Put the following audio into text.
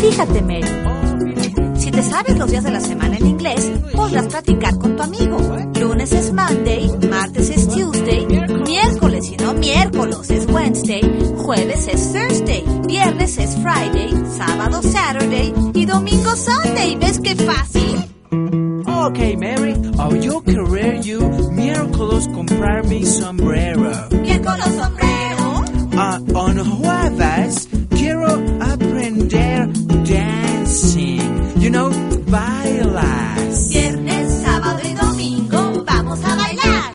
Fíjate, Mary, si te sabes los días de la semana en inglés, podrás practicar con tu amigo. Lunes es Monday, martes es Tuesday, miércoles y no miércoles es Wednesday, jueves es Thursday, viernes es Friday, sábado Saturday y domingo Sunday. ¿Ves qué fácil? Okay, Mary, yo querer you miércoles comprar mi sombrero. Miércoles